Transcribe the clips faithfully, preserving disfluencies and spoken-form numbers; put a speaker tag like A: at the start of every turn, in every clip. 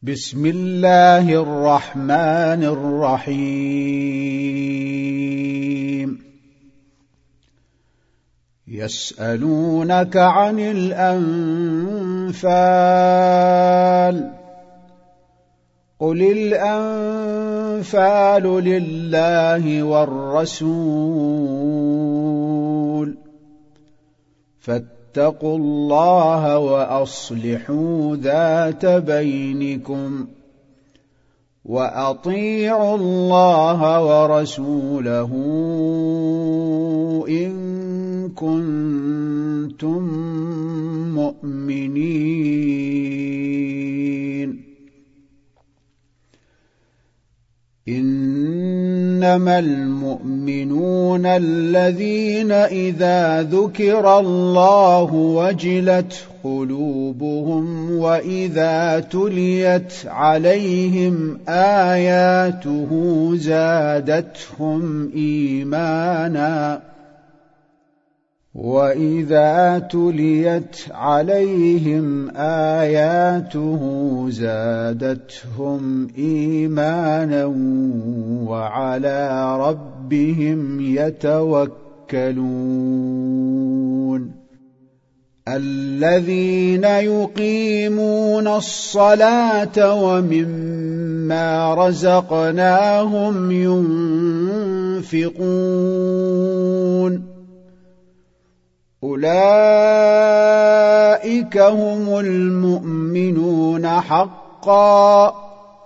A: بسم الله الرحمن الرحيم يسألونك عن الأنفال قل الأنفال لله والرسول فاتقوا الله وأصلحوا ذات بينكم وأطيعوا الله ورسوله إن كنتم مؤمنين إنما المؤمنون الذين إذا ذكر الله وجلت قلوبهم وإذا تليت عليهم آياته زادتهم إيمانا وإذا تليت عليهم آياته زادتهم إيمانا وعلى ربهم يتوكلون الذين يقيمون الصلاة ومما رزقناهم ينفقون أولئك هم المؤمنون حقا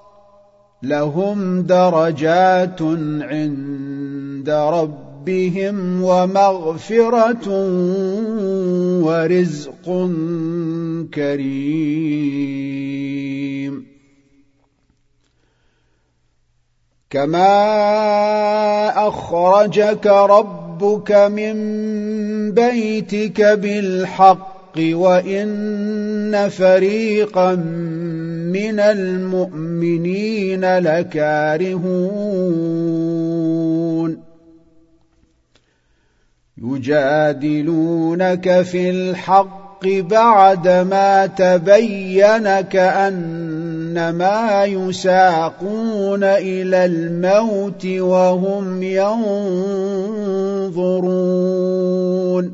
A: لهم درجات عند ربهم ومغفرة ورزق كريم كما أخرجك ربك ربك من بيتك بالحق وإن فريقا من المؤمنين لكارهون يجادلونك في الحق بعدما تبين كأنما يساقون إلى الموت وهم ينظرون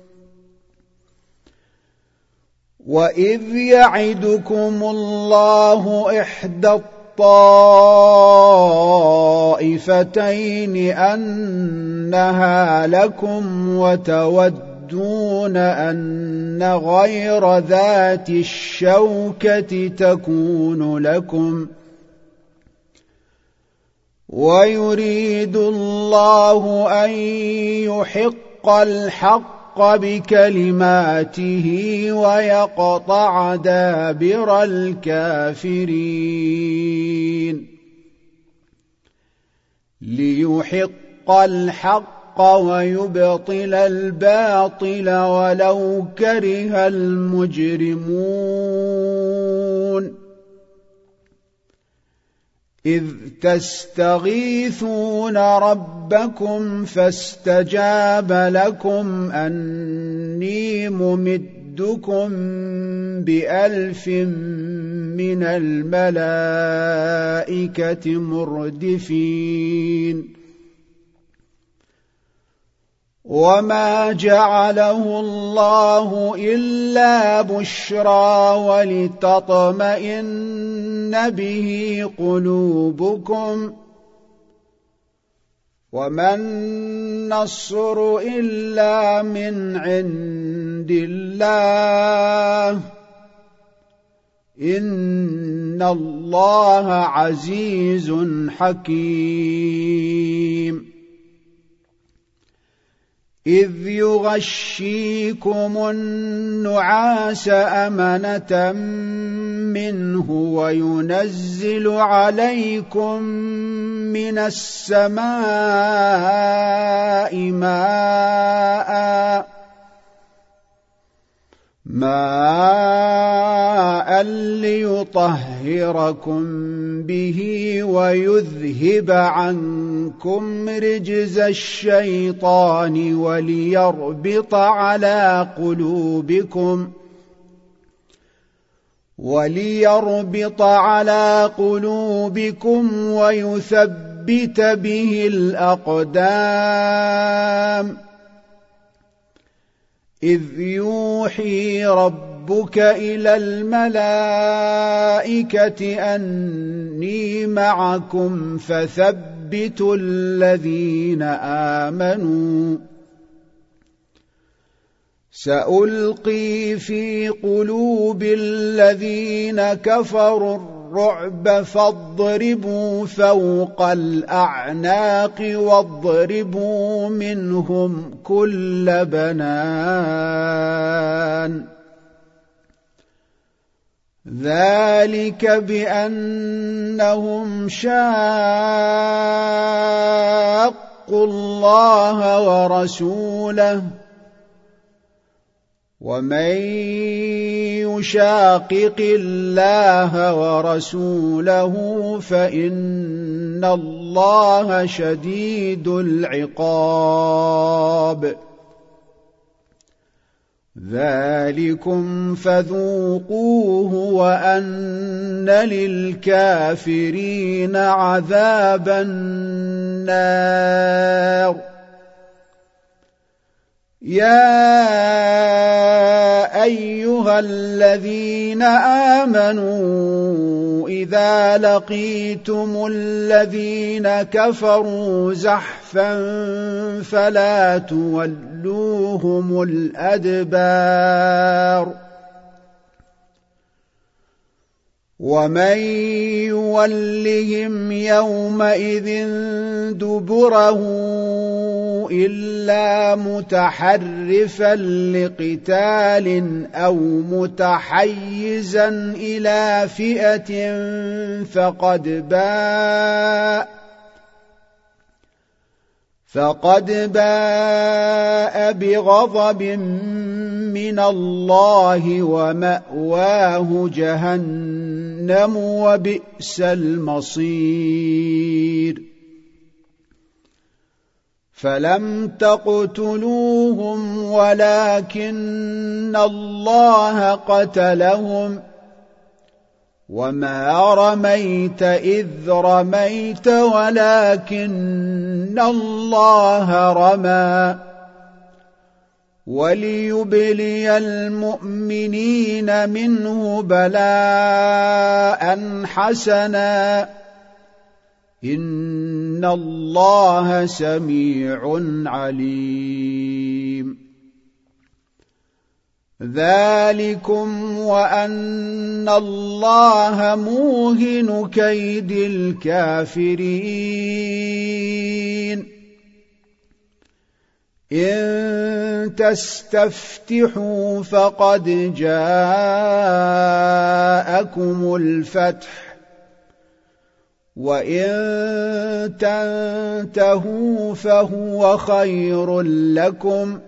A: وإذ يعدكم الله إحدى الطائفتين أنها لكم وتودون أن غير ذات الشوكة تكون لكم ويريد الله أن يحق الحق بكلماته ويقطع دابر الكافرين ليحق الحق ويبطل الباطل ولو كره المجرمون إذ تستغيثون ربكم فاستجاب لكم أني ممدكم بألف من الملائكة مردفين وما جعله الله إلا بشرى ولتطمئن به قلوبكم وما النصر إلا من عند الله إن الله عزيز حكيم إذ يغشيكم النعاس أمنة منه وينزل عليكم من السماء ماء ماء ليطهركم به ويذهب عنكم رجز الشيطان وليربط على قلوبكم وليربط على قلوبكم ويثبت به الأقدام إذ يوحي ربك إلى الملائكة أني معكم فثبتوا الذين آمنوا سألقي في قلوب الذين كفروا الرعب فاضربوا فوق الأعناق واضربوا منهم كل بنان ذلك بأنهم شاقوا الله ورسوله ومن يشاقق الله ورسوله فإن الله شديد العقاب ذلكم فذوقوه وأن للكافرين عذاب النار يا أيها الذين آمنوا إذا لقيتم الذين كفروا زحفا فلا تولوهم الأدبار ومن يولهم يومئذ دبره إلا متحرفا لقتال أو متحيزا إلى فئة فقد باء فقد باء بغضب من الله ومأواه جهنم وبئس المصير فلم تقتلوهم ولكن الله قتلهم وما رميت إذ رميت ولكن الله رمى وليبلي المؤمنين منه بلاء حسنا إن الله سميع عليم ذلكم وأن الله موهن كيد الكافرين إن تستفتحوا فقد جاءكم الفتح وإن تنتهوا فهو خير لكم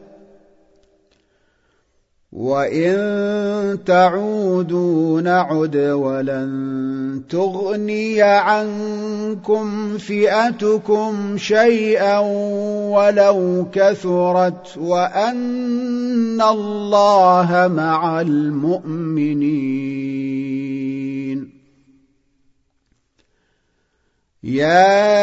A: وإن تعودوا نعد ولن تغني عنكم فئتكم شيئا ولو كثرت وأن الله مع المؤمنين يا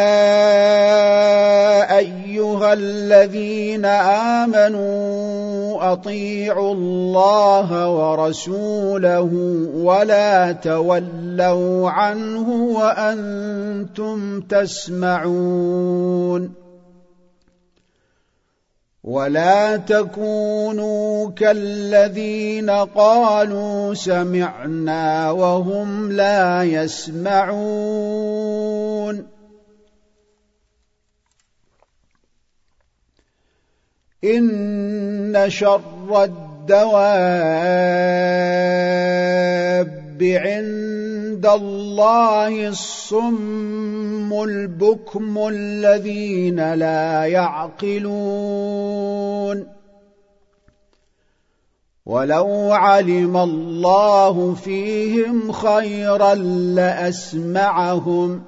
A: أيها الذين آمنوا أطيعوا الله ورسوله ولا تولوا عنه وأنتم تسمعون ولا تكونوا كالذين قالوا سمعنا وهم لا يسمعون إن شر الدواب عند الله الصم البكم الذين لا يعقلون ولو علم الله فيهم خيرا لأسمعهم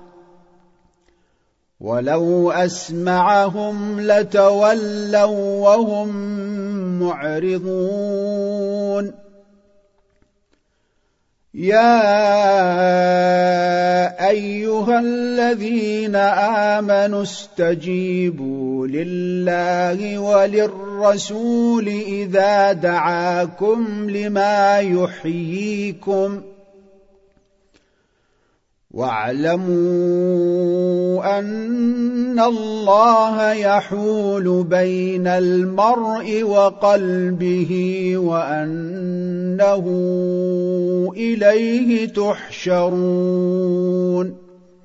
A: ولو أسمعهم لتولوا وهم معرضون يا أيها الذين آمنوا استجيبوا لله وللرسول إذا دعاكم لما يحييكم واعلموا أن الله يحول بين المرء وقلبه وأنه إليه تحشرون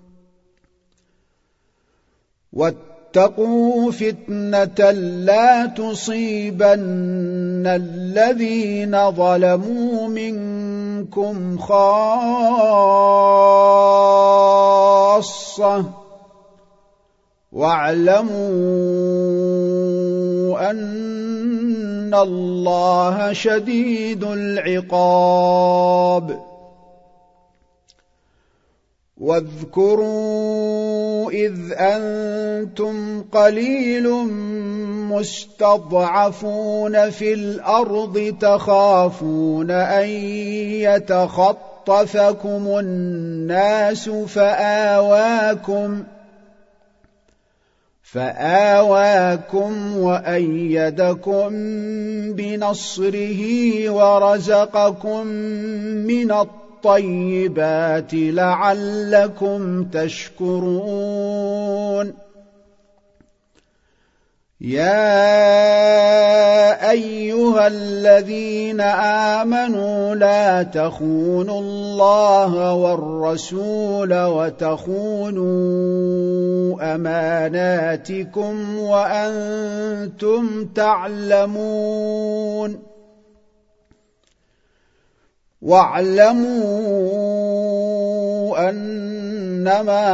A: واتقوا فتنة لا تصيبن الذين ظلموا منكم خاصة واعلموا أن الله شديد العقاب واذكروا إذ أنتم قليل مستضعفون في الأرض تخافون أن يتخطفكم الناس فآواكم فآواكم وأيدكم بنصره ورزقكم من الطيبات لعلكم تشكرون يا أيها الذين آمنوا لا تخونوا الله والرسول وتخونوا أماناتكم وأنتم تعلمون واعلموا أنما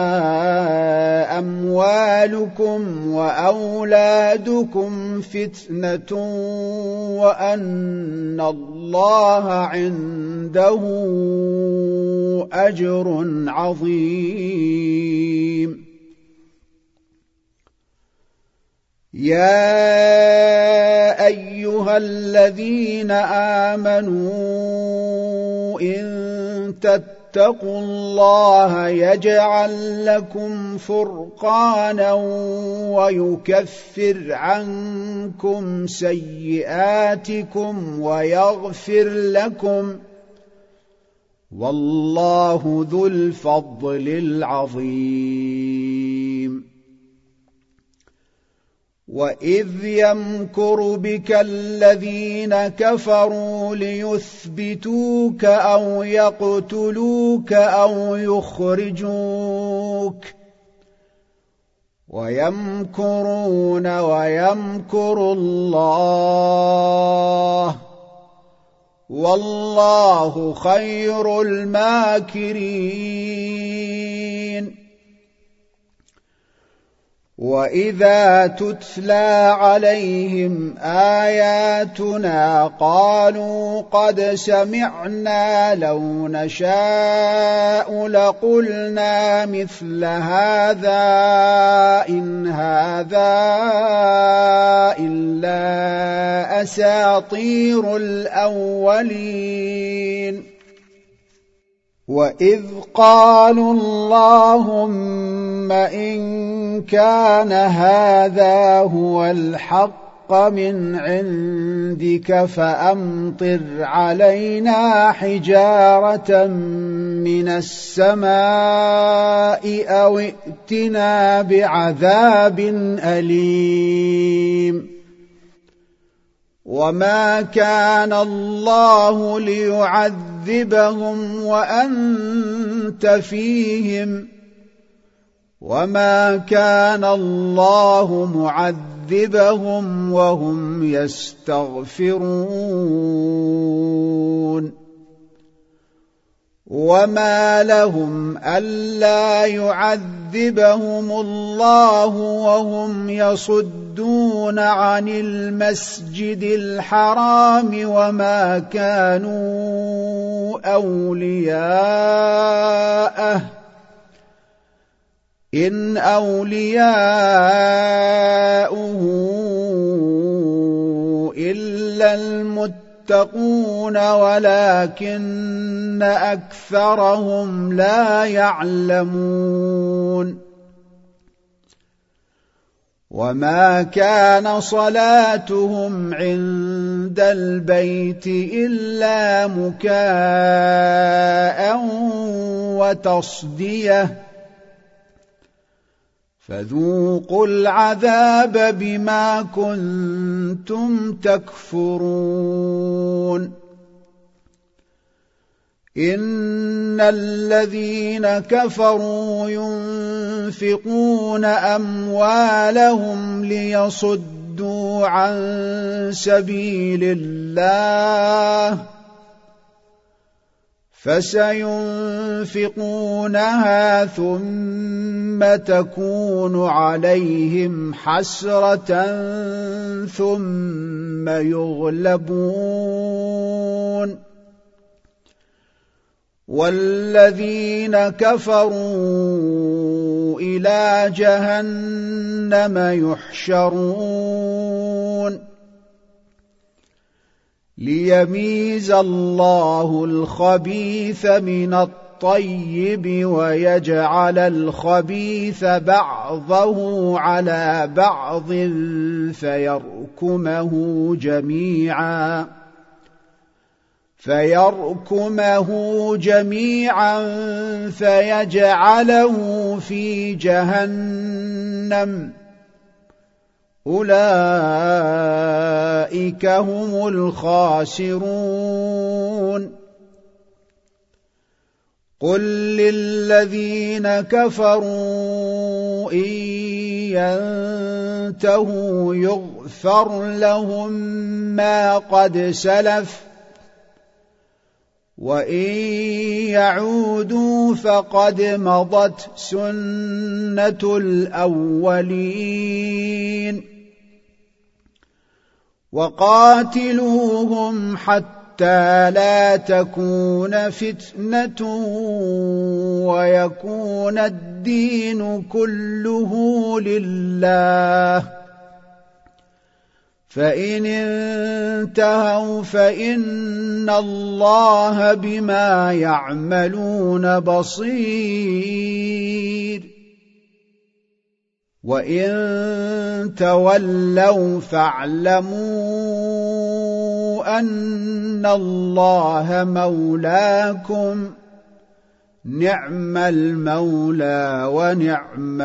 A: أموالكم وأولادكم فتنة وأن الله عنده أجر عظيم يا أيها الذين آمنوا إن تتقوا الله يجعل لكم فرقانا ويكفر عنكم سيئاتكم ويغفر لكم والله ذو الفضل العظيم وإذ يمكر بك الذين كفروا ليثبتوك أو يقتلوك أو يخرجوك ويمكرون ويمكر الله والله خير الماكرين وإذا تتلى عليهم آياتنا قالوا قد سمعنا لو نشاء لقلنا مثل هذا إن هذا إلا أساطير الأولين وإذ قالوا اللهم إن كان هذا هو الحق من عندك فأمطر علينا حجارة من السماء أو ائتنا بعذاب أليم وما كان الله ليعذبهم وأنت فيهم وما كان الله معذبهم وهم يستغفرون وما لهم ألا يعذبهم الله وهم يصدون عن المسجد الحرام وما كانوا أولياءه إن أولياؤه إلا المتقون يتقون ولكن أكثرهم لا يعلمون وما كان صلاتهم عند البيت إلا مكاء وتصدية فذوقوا العذاب بما كنتم تكفرون إن الذين كفروا ينفقون أموالهم ليصدوا عن سبيل الله فسينفقونها ثم تكون عليهم حسرة ثم يغلبون والذين كفروا إلى جهنم يحشرون ليميز الله الخبيث من الطيب ويجعل الخبيث بعضه على بعض فيركمه جميعا فيركمه جميعا فيجعله في جهنم أولئك هم الخاسرون قل للذين كفروا إن ينتهوا يغفر لهم ما قد سلف وإن يعودوا فقد مضت سنة الأولين وقاتلوهم حتى لا تكون فتنة ويكون الدين كله لله فإن انتهوا فإن الله بما يعملون بصير وإن تولوا فاعلموا أن الله مولاكم نعم المولى ونعم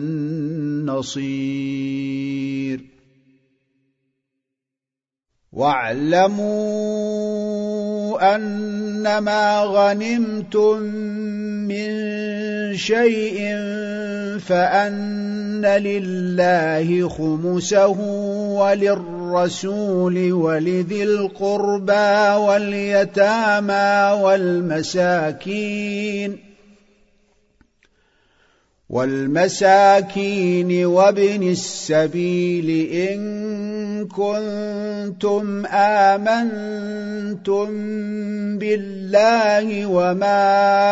A: النصير واعلموا أنما غنمتم من شيء فأن لله خمسه وللرسول ولذي القربى واليتامى والمساكين والمساكين وابن السبيل إن كنتم آمنتم بالله وما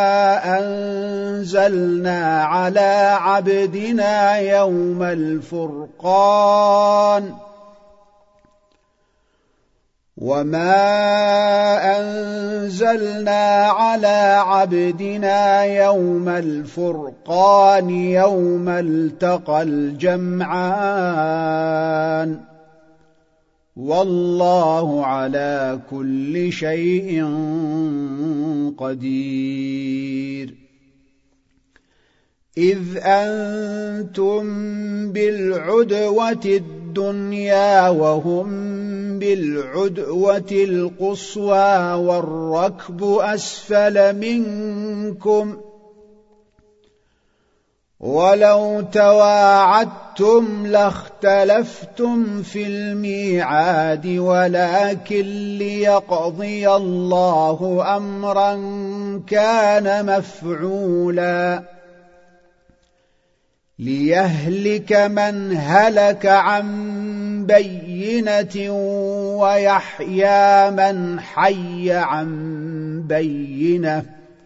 A: أنزلنا على عبدنا يوم الفرقان وما أنزلنا على عبدنا يوم الفرقان يوم التقى الجمعان والله على كل شيء قدير إذ أنتم بالعدوة الدنيا وهم بالعدوة القصوى والركب أسفل منكم ولو تواعدتم لاختلفتم في الميعاد ولكن ليقضي الله أمرا كان مفعولا ليهلك من هلك عن بينة ويحيى من حي عن بينة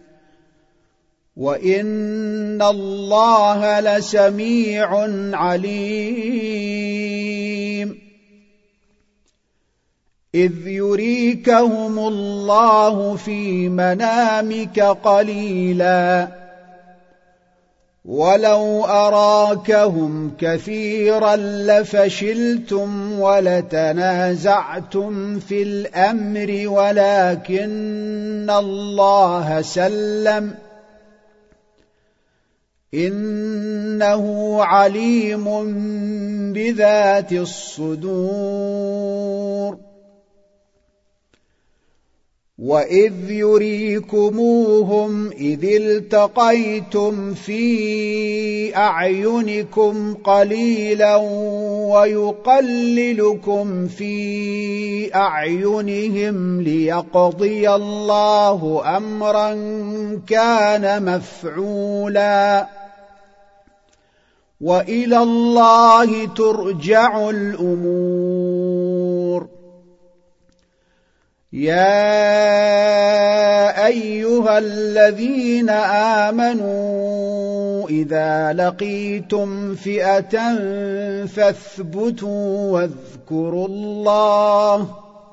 A: وإن الله لسميع عليم إذ يريكهم الله في منامك قليلا ولو أراكهم كثيرا لفشلتم ولتنازعتم في الأمر ولكن الله سلم إنه عليم بذات الصدور وإذ يريكموهم إذ التقيتم في أعينكم قليلا ويقللكم في أعينهم ليقضي الله أمرا كان مفعولا وإلى الله ترجع الأمور يا أيها الذين آمنوا إذا لقيتم فئة فاثبتوا واذكروا الله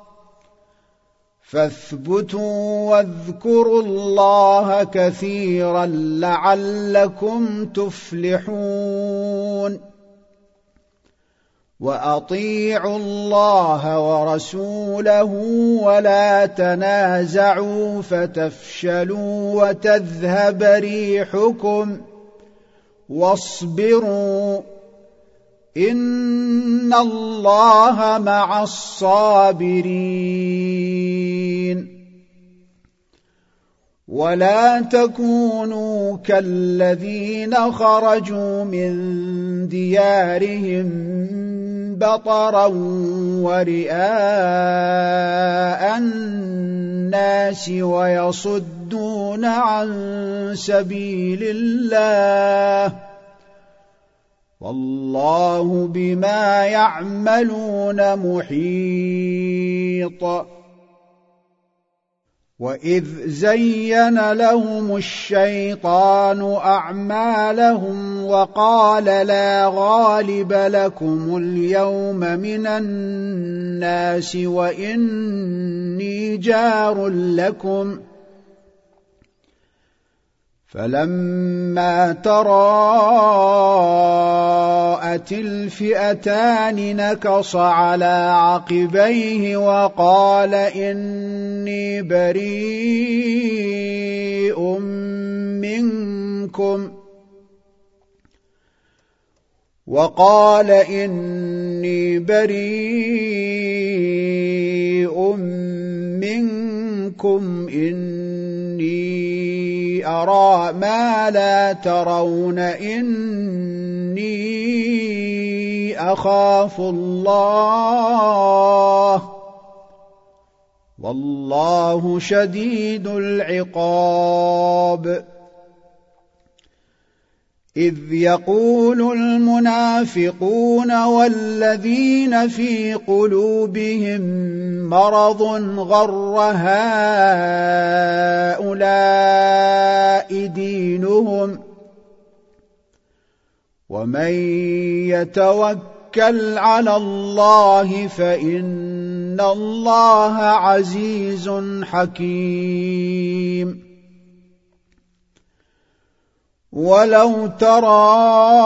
A: فاثبتوا واذكروا الله كثيرا لعلكم تفلحون وأطيعوا الله ورسوله ولا تنازعوا فتفشلوا وتذهب ريحكم واصبروا إن الله مع الصابرين ولا تكونوا كالذين خرجوا من ديارهم بطرا ورئاء الناس ويصدون عن سبيل الله والله بما يعملون محيط وإذ زين لهم الشيطان أعمالهم وقال لا غالب لكم اليوم من الناس وإني جار لكم فلما تراءت الفئتان نكص على عقبيه وقال إني بريء منكم وقال إني بريء منكم إني أرى ما لا ترون إني أخاف الله والله شديد العقاب إذ يقول المنافقون والذين في قلوبهم مرض غر هؤلاء دينهم ومن يتوكل على الله فإن الله عزيز حكيم ولو ترى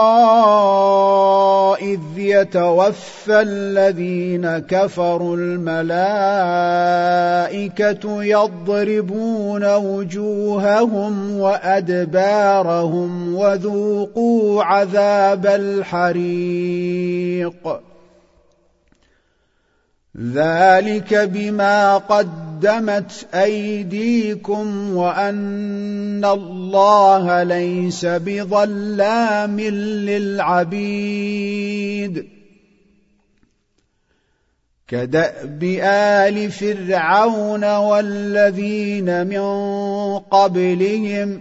A: إذ يتوفى الذين كفروا الملائكة يضربون وجوههم وأدبارهم وذوقوا عذاب الحريق ذلك بما قدمت أيديكم وأن الله ليس بظلام للعبيد كدأب آل فرعون والذين من قبلهم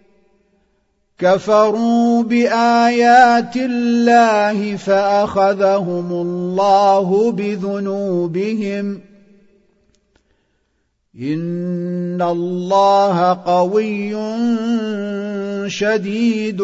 A: كفروا بآيات الله فأخذهم الله بذنوبهم إن الله قوي شديد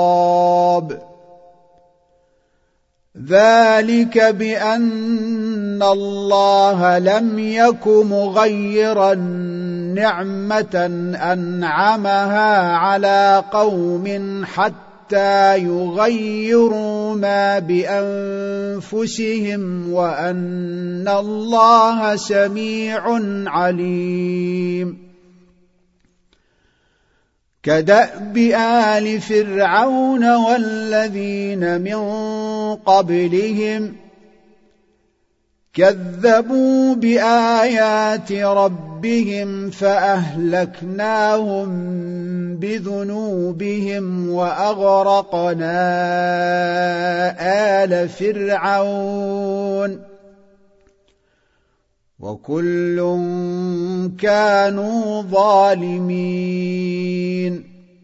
A: العقاب ذلك بأن إن الله لم يك مغيرا نعمة أنعمها على قوم حتى يغيروا ما بأنفسهم وأن الله سميع عليم. كدأب آل فرعون والذين من قبلهم كذبوا بآيات ربهم فأهلكناهم بذنوبهم وأغرقنا آل فرعون وكل كانوا ظالمين.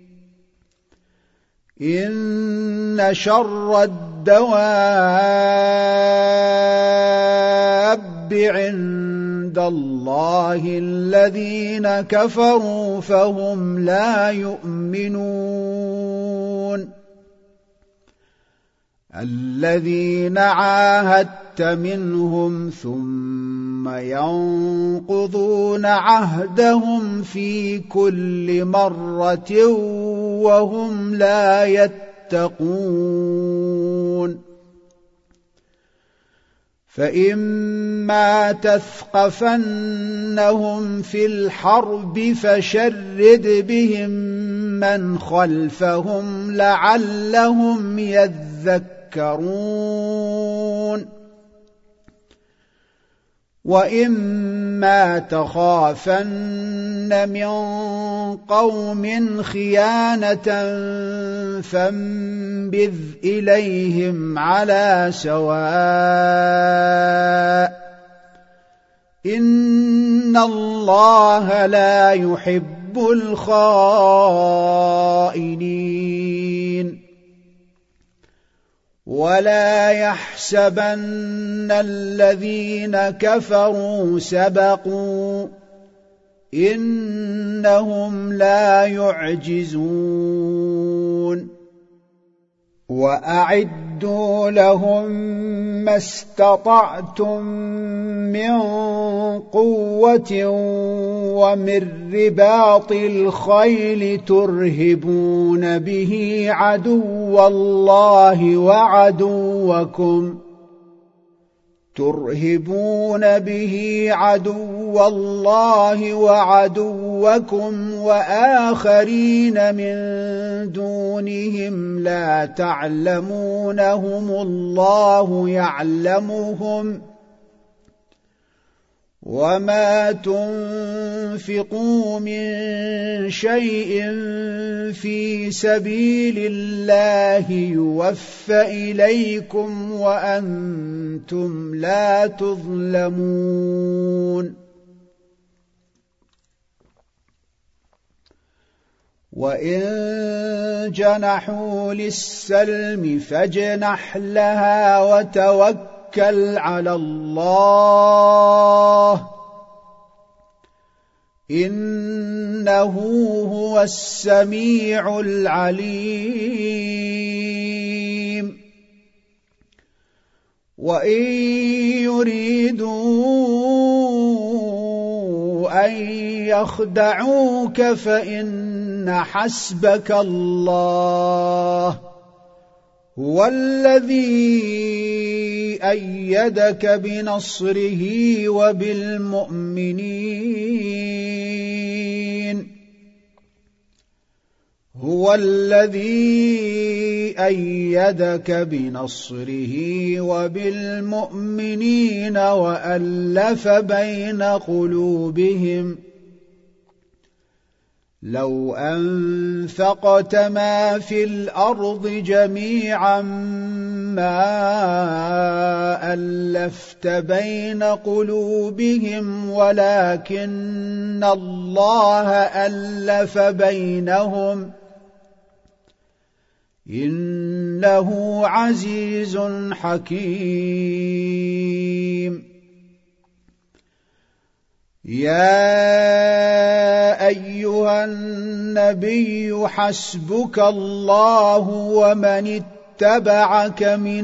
A: إن شر الدواب عند الله الذين كفروا فهم لا يؤمنون. الذين عاهدت منهم ثم ينقضون عهدهم في كل مرة وهم لا يتقون. فإما تثقفنهم في الحرب فشرد بهم من خلفهم لعلهم يذكرون. وإما تخافن من قوم خيانة فانبذ إليهم على سواء إن الله لا يحب الخائنين. ولا يحسبن الذين كفروا سبقوا إنهم لا يعجزون. وأعدوا لهم ما استطعتم من قوة ومن رباط الخيل ترهبون به عدو الله وعدوكم ترهبون به عدو الله وعدوكم وآخرين من دونهم لا تعلمونهم الله يعلمهم. وما تنفقوا من شيء في سبيل الله يوفى إليكم وأنتم لا تظلمون. وإن جنحوا للسلم فاجنح لها وتوكل على الله إنه هو السميع العليم. وإن يريدوا أن يخدعوك فإن حسبك الله هو الذي أيدك بنصره وبالمؤمنين هو الذي أيدك بنصره وبالمؤمنين وألف بين قلوبهم لو أنفقت ما في الأرض جميعا ما ألفت بين قلوبهم ولكن الله ألف بينهم إنه عزيز حكيم. يا أيها النبي حسبك الله ومن اتبعك من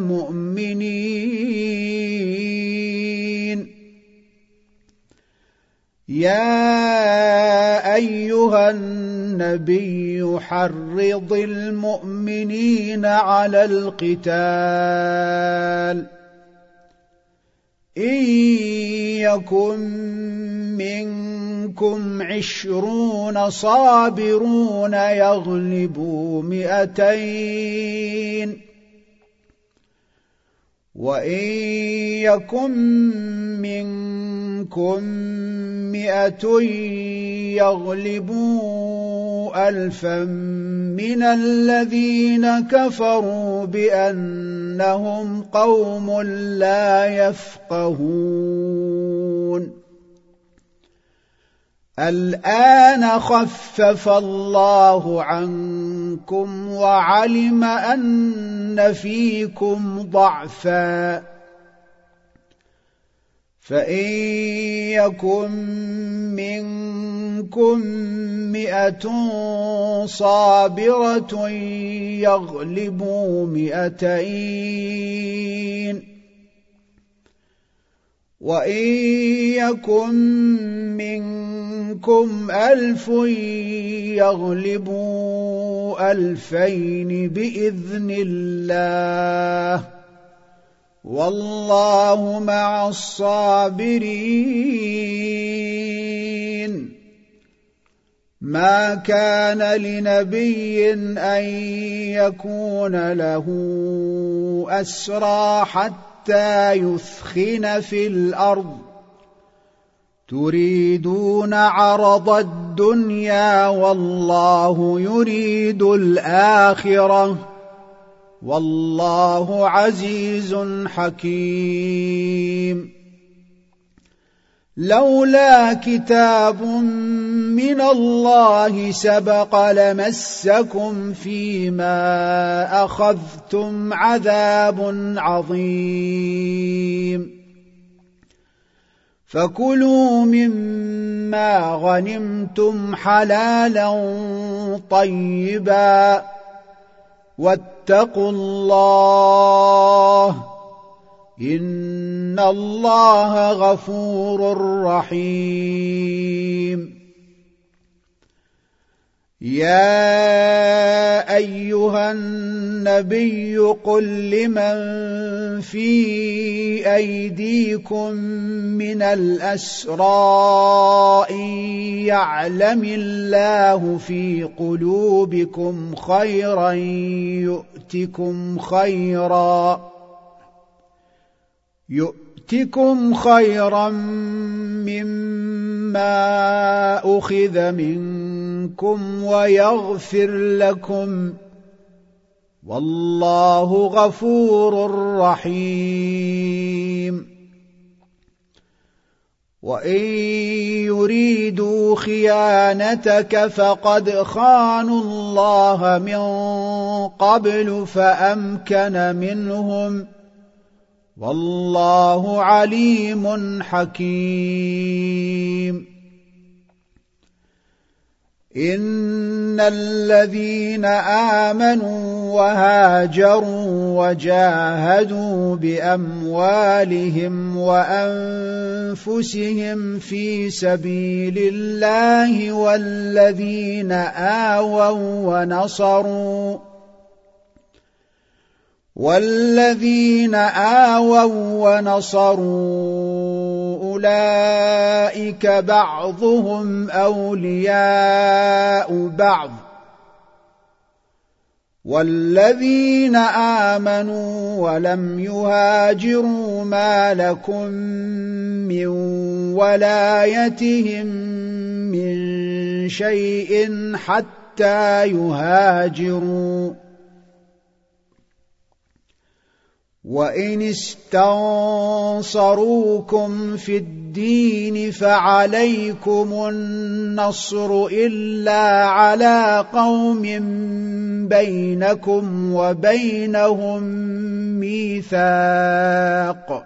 A: المؤمنين يا أيها النبي حرض المؤمنين على القتال إن يكن منكم عشرون صابرون يغلبوا مئتين وإن يكن منكم مئة يغلبوا ألفا من الذين كفروا بأنهم قوم لا يفقهون الآن خفف الله عنكم وعلم أن فيكم ضعفا فإن يكن منكم مئة صابرة يغلبوا مئتين وإن يكن منكم ألف يغلبوا ألفين بإذن الله والله مع الصابرين ما كان لنبي أن يكون له أسرى حتى يثخن في الأرض تريدون عرض الدنيا والله يريد الآخرة والله عزيز حكيم لولا كتاب من الله سبق لمسكم فيما أخذتم عذاب عظيم فكلوا مما غنمتم حلالا طيبا واتقوا الله إن الله غفور رحيم يا أيها النبي قل لمن في أيديكم من الأسرى إن يعلم الله في قلوبكم خيرا يؤتكم خيرا يؤتكم خيرا مما أخذ منكم ويغفر لكم والله غفور رحيم وإن يريدوا خيانتك فقد خانوا الله من قبل فأمكن منهم والله عليم حكيم إن الذين آمنوا وهاجروا وجاهدوا بأموالهم وأنفسهم في سبيل الله والذين آووا ونصروا والذين آووا ونصروا أولئك بعضهم أولياء بعض والذين آمنوا ولم يهاجروا ما لكم من ولايتهم من شيء حتى يهاجروا وإن استنصروكم في الدين فعليكم النصر إلا على قوم بينكم وبينهم ميثاق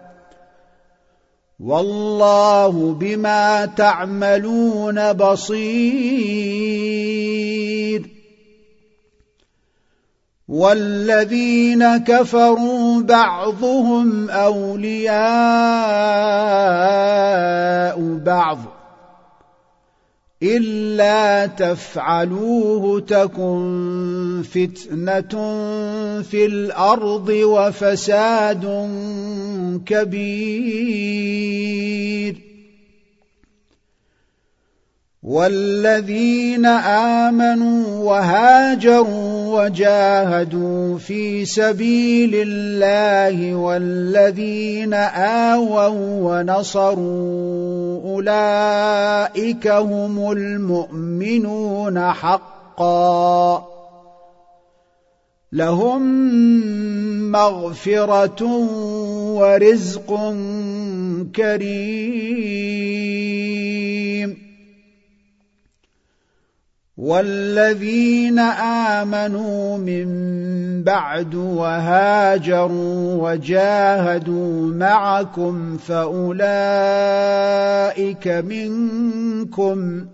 A: والله بما تعملون بصير والذين كفروا بعضهم أولياء بعض إلا تفعلوه تكن فتنة في الأرض وفساد كبير والذين آمنوا وهاجروا وجاهدوا في سبيل الله والذين آووا ونصروا أولئك هم المؤمنون حقا لهم مغفرة ورزق كريم والذين آمنوا من بعد وهاجروا وجاهدوا معكم فأولئك منكم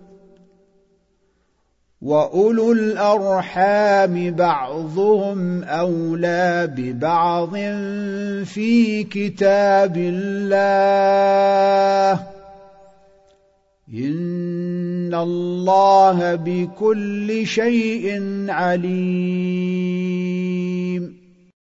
A: وأولو الأرحام بعضهم أولى ببعض في كتاب الله إن الله بكل شيء عليم